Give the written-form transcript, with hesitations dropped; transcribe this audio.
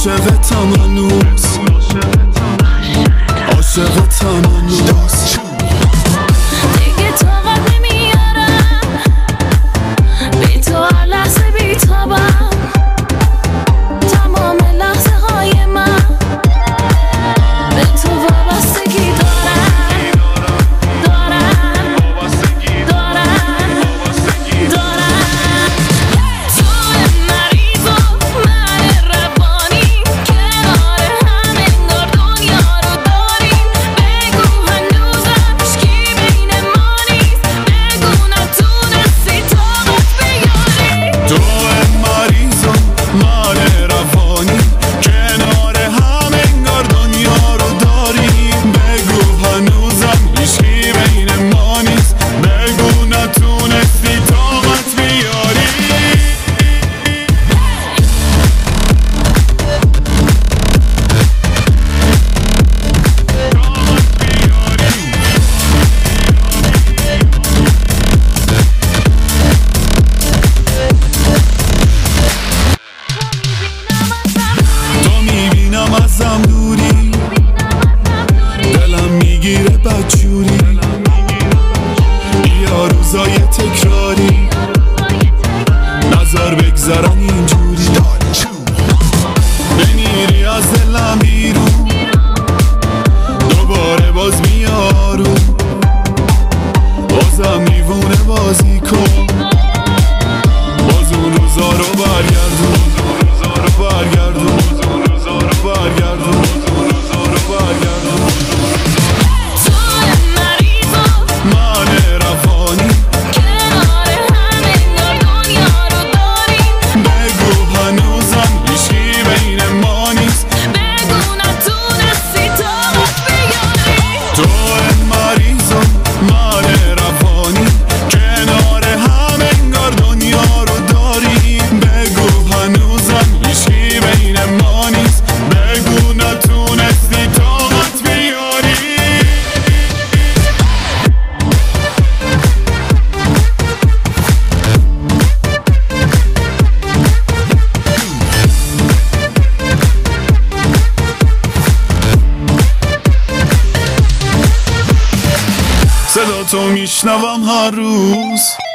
عاشقتم هنوز، عاشقتم هنوز. دیگه طاقت نمیارم بی تو هر لحظه بیتابم، تمام لحظه های من به تو وابستگی دارم، دارم تو مریض و من روانی، کنار هم انگار دنیا رو داریم. بگو هنوزم هیچکی بین ما نیست، بگو نتونستی طاقت بیاری. تو مریض و من روانی، کنار هم انگار دنیا رو داریم. بگو هنوزم هیچکی بین ما نیست، بگو نتونستی طاقت بیاری. تو میبینم ازم دوری، دلم میگیره بدجوری. یا روزای تکراری نظر بگذرن اینجوری. بمیری از دلم بیرون، دوباره باز میارو. بازم دیوونه بازی کن، باز اون روزا رو برگردون، برگردون، برگردون، برگردون. تو مریض و من روانی، کنار هم انگار دنیا رو داریم. بگو هنوزم هیچکی بین ما نیست، بگو نتونستی طاقت بیاری. تو مریض و من روانی، کنار هم انگار دنیا رو داریم. بگو هنوزم هیچکی بین ما نیست، بگو نتونستی طاقت بیاری. صدا تو میشنوم هر روز،